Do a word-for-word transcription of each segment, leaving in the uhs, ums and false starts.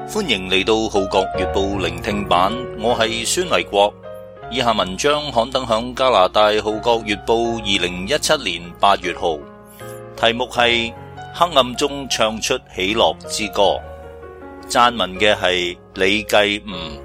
歡迎嚟到《號角月報》聆聽版，我係孫維國。以下文章刊登響加拿大《號角月報》二零一七年八月號，題目係黑暗中唱出喜樂之歌。撰文嘅係李繼悟。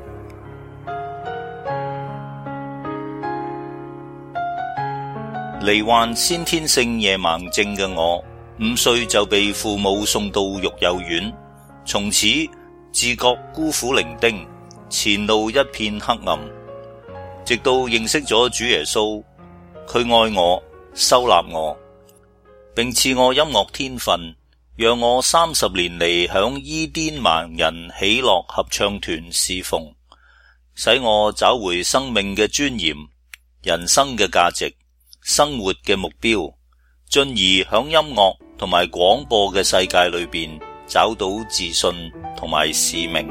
罹患先天性夜盲症嘅我，五歲就被父母送到育幼院，從此自覺孤苦伶仃，前路一片黑暗。直到認識咗主耶穌，佢愛我、收納我，並賜我音樂天分，讓我三十年嚟響伊甸盲人喜樂合唱團侍奉，使我找回生命嘅尊嚴、人生嘅價值、生活嘅目標，進而響音樂同埋廣播嘅世界裏邊找到自信同埋使命。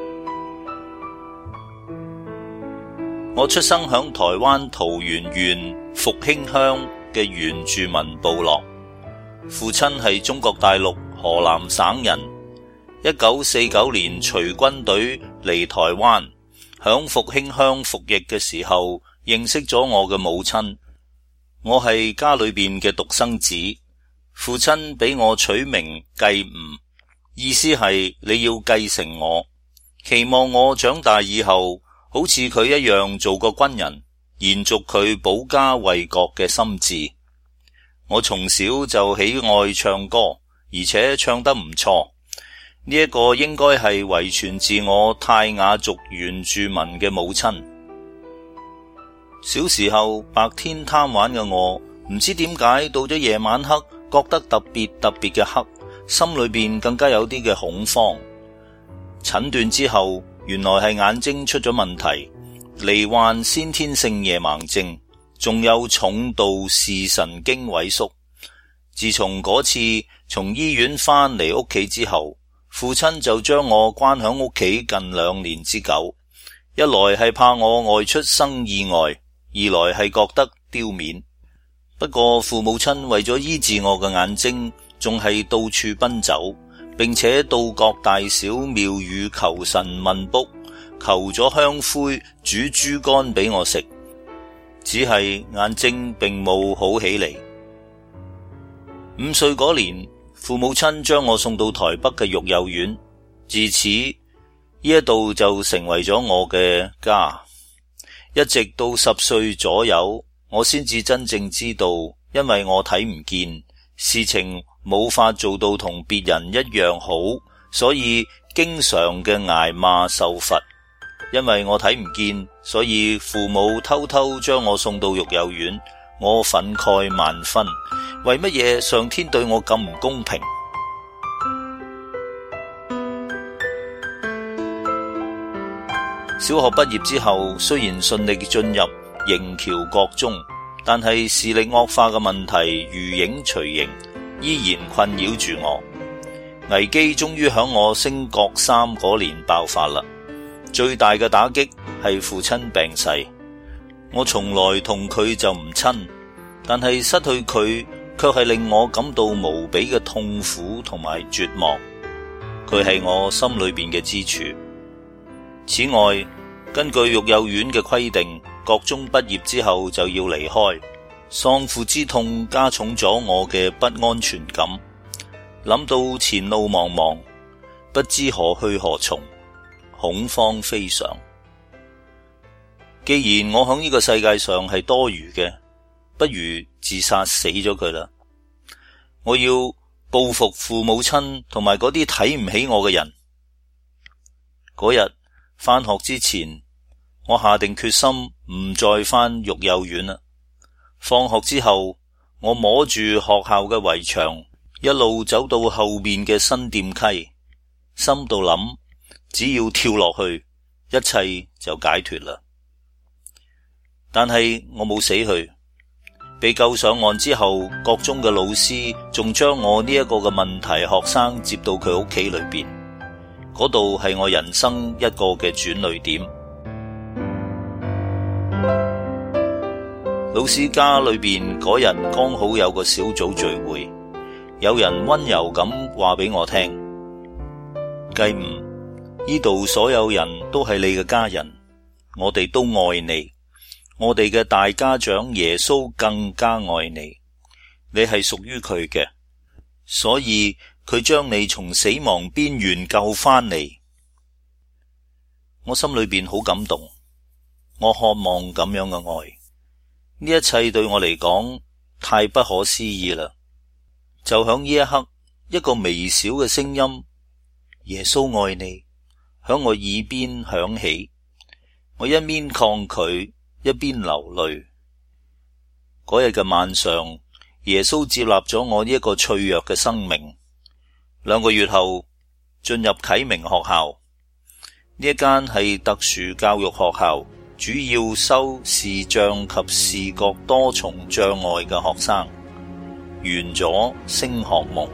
我出生響台灣桃園縣復興鄉嘅原住民部落，父親係中國大陸河南省人。一九四九年隨軍隊嚟台灣，響復興鄉服役嘅時候，認識咗我嘅母親。我係家裏邊嘅獨生子，父親俾我取名繼悟，意思係你要繼承我，期望我長大以後好似佢一樣做個軍人，延續佢保家衛國嘅心志。我從小就喜愛唱歌，而且唱得唔錯，呢一個應該係遺傳自我泰雅族原住民嘅母親。小時候白天貪玩嘅我，唔知點解到咗夜晚黑，覺得特別特別嘅黑，心裏邊更加有啲嘅恐慌。診斷之後，原來係眼睛出咗問題，罹患先天性夜盲症，仲有重度視神經萎縮。自從嗰次從醫院翻嚟屋企之後，父親就將我關響屋企近兩年之久，一來係怕我外出生意外，二來係覺得丟面。不過父母親為咗醫治我嘅眼睛，仲係到處奔走，並且到各大小廟宇求神問卜，求咗香灰煮豬肝俾我食，只係眼睛並冇好起嚟。五歲嗰年，父母親將我送到台北嘅育幼院，自此呢一度就成為咗我嘅家。一直到十歲左右，我先至真正知道，因為我睇唔見，事情冇法做到同別人一樣好，所以經常嘅挨罵受罰。因為我睇唔見，所以父母偷偷將我送到育幼院，我憤慨萬分。為乜嘢上天對我咁唔公平？小學畢業之後，雖然順利進入刑僑國中，但係視力惡化嘅問題如影隨形，依然困擾住我。危機終於響我升國三嗰年爆發啦。最大嘅打擊係父親病逝。我從來同佢就唔親，但係失去佢卻係令我感到無比嘅痛苦同埋絕望。佢係我心裏邊嘅支柱。此外，根據育幼院嘅規定，國中畢業之後就要離開，喪父之痛加重咗我嘅不安全感。諗到前路茫茫，不知何去何從，恐慌非常。既然我響呢個世界上係多餘嘅，不如自殺死咗佢啦。我要報復父母親同埋嗰啲睇唔起我嘅人。嗰日返學之前，我下定決心唔再返育幼院啦。放學之後，我摸住學校嘅圍牆，一路走到後面嘅新店溪，心度諗，只要跳落去，一切就解脫啦。但係我冇死去，被救上岸之後，國中嘅老師仲將我呢一個嘅問題學生接到佢屋企裏邊，嗰度係我人生一個嘅轉捩點。老師家裏邊嗰日剛好有個小組聚會，有人溫柔咁話俾我聽：繼悟， 呢度所有人都係你嘅家人，我哋都愛你。我哋嘅大家長耶穌更加愛你，你係屬於佢嘅，所以佢將你從死亡邊緣救返嚟。我心裏邊好感動，我渴望咁樣嘅愛。呢一切對我嚟講太不可思議啦！就響呢一刻，一個微小嘅聲音，耶穌愛你，響我耳邊響起。我一邊抗拒，一邊流淚。嗰日嘅晚上，耶穌接納咗我呢一個脆弱嘅生命。兩個月後，進入啟明學校。呢一間係特殊教育學校，主要收視障及視覺多重障礙嘅學生。完咗升學夢。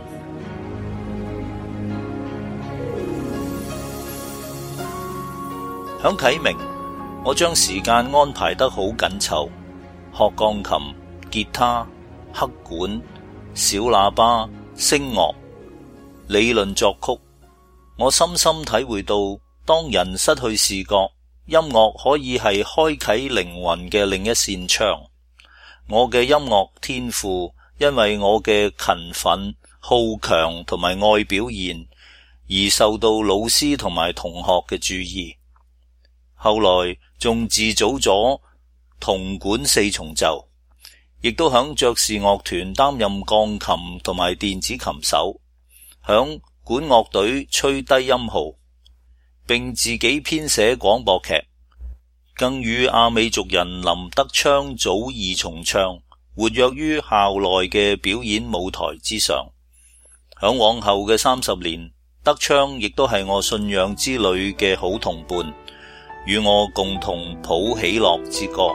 響啟明，我將時間安排得好緊湊，學鋼琴、吉他、黑管、小喇叭、聲樂、理論作曲。我深深體會到，當人失去視覺，音樂可以係開啟靈魂嘅另一扇窗。我嘅音樂天賦，因為我嘅勤奮、好強同埋愛表現，而受到老師同埋同學嘅注意。後來仲自組咗銅管四重奏，亦都響爵士樂團擔任鋼琴同埋電子琴手，響管樂隊吹低音號，並自己編寫廣播劇，更與阿美族人林德昌祖義重唱，活躍於校內嘅表演舞台之上。響往後嘅三十年，德昌亦都係我信仰之旅嘅好同伴，與我共同譜喜樂之歌。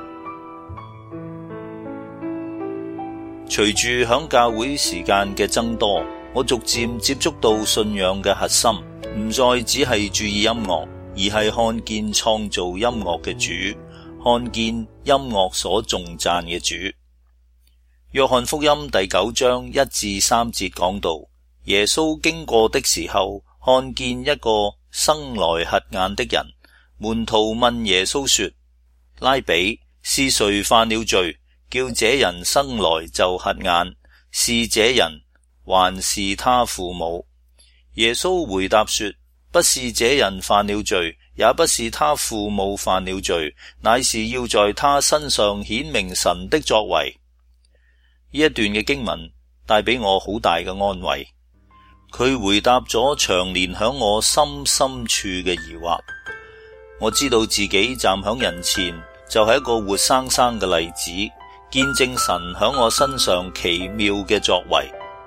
隨住響教會時間嘅增多，我逐漸接觸到信仰嘅核心，唔再只係注意音樂，而係看見創造音樂嘅主，看見音樂所頌讚嘅主。約翰福音第九章一至三節講到，耶穌經過的時候，看見一個生來瞎眼的人，門徒問耶穌說：拉比，是誰犯了罪，叫這人生來就瞎眼？是這人，還是他父母？耶穌回答說：不是這人犯了罪，也不是他父母犯了罪，乃是要在他身上顯明神的作為。呢一段嘅經文帶俾我好大嘅安慰，佢回答咗長年響我心深處嘅疑惑。我知道自己站響人前就係一個活生生嘅例子，見證神響我身上奇妙嘅作為。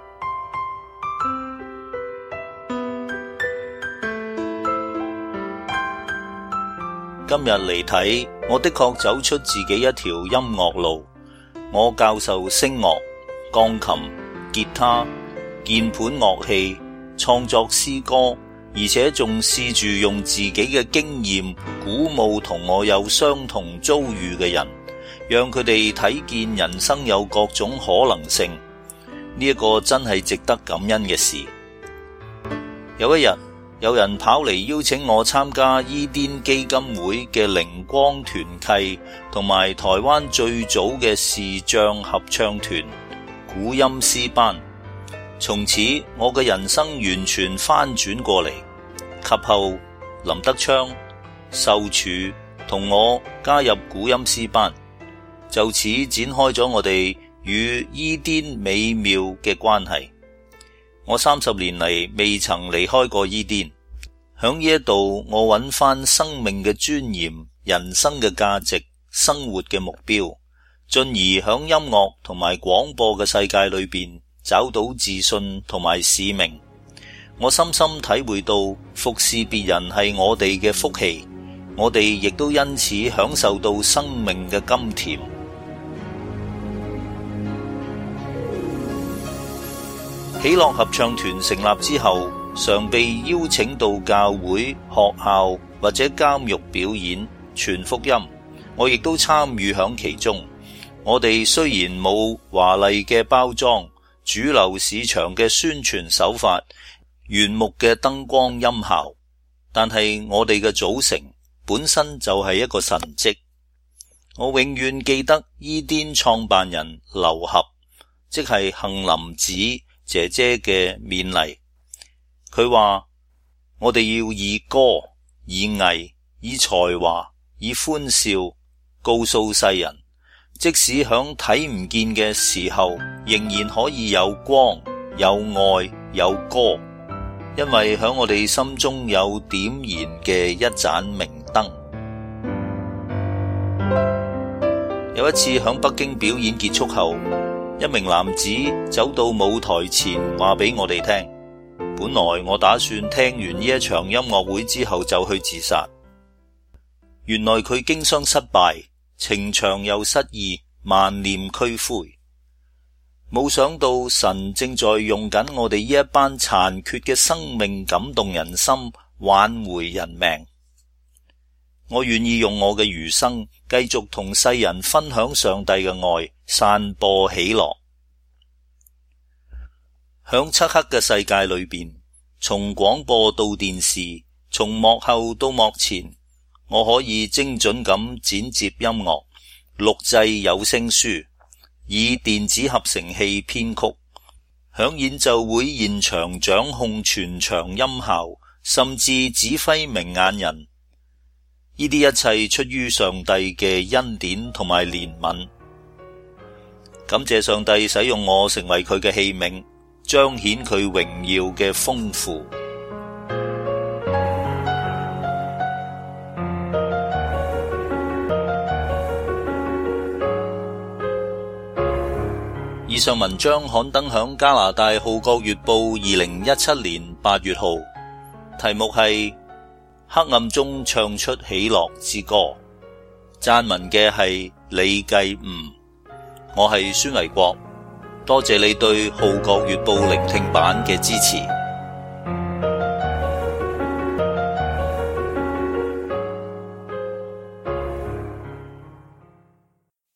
今日嚟睇，我的確走出自己一條音樂路。我教授聲樂、鋼琴、吉他、鍵盤樂器，創作詩歌，而且仲試住用自己嘅經驗鼓舞同我有相同遭遇嘅人，讓佢哋睇見人生有各種可能性。呢一個真係值得感恩嘅事。有一日，有人跑嚟邀請我參加伊甸基金會嘅靈光團契，同埋台灣最早嘅視障合唱團古音詩班。從此我嘅人生完全翻轉過嚟。及後林德昌、秀柱同我加入古音詩班，就此展開咗我哋與伊甸美妙嘅關係。我三十年嚟未曾離開過伊甸，響呢一度我揾翻生命嘅尊嚴、人生嘅價值、生活嘅目標，進而響音樂同埋廣播嘅世界裏邊找到自信同埋使命。我深深體會到服侍別人係我哋嘅福氣，我哋亦都因此享受到生命嘅甘甜。喜樂合唱團成立之後，常被邀請到教會、學校或者監獄表演傳福音，我亦都參與響其中。我哋雖然冇華麗嘅包裝、主流市場嘅宣傳手法、炫目嘅燈光音效， 但係我哋嘅組成本身就係一個神蹟。我永遠記得伊甸創辦人劉俠，即係杏林子姐姐嘅勉勵。佢話我哋要以歌、以藝、以才華、以歡笑告訴世人，即使響睇唔見嘅時候，仍然可以有光、有愛、有歌，因為響我哋心中有點燃嘅一盞明燈。有一次響北京表演結束後，一名男子走到舞台前話俾我哋聽，本來我打算聽完呢一場音樂會之後就去自殺，原來佢經商失敗，情場又失意，萬念俱灰。冇想到神正在用緊我哋呢一班殘缺嘅生命感動人心，挽回人命。我願意用我嘅餘生繼續同世人分享上帝嘅愛，散播喜樂。響漆黑嘅世界裏邊，從廣播到電視，從幕後到幕前，我可以精準咁剪接音樂，錄製有聲書，以電子合成器編曲，響演奏會現場掌控全場音效，甚至指揮明眼人。呢啲一切出於上帝嘅恩典同埋憐憫。感謝上帝使用我成為佢嘅器皿，彰顯佢榮耀嘅豐富。以上文章刊登響加拿大《號角月報》二零一七年八月號，題目係黑暗中唱出喜樂之歌，撰文嘅係李繼悟。我係孫維國，多謝你對《號角月報》聆聽版嘅支持。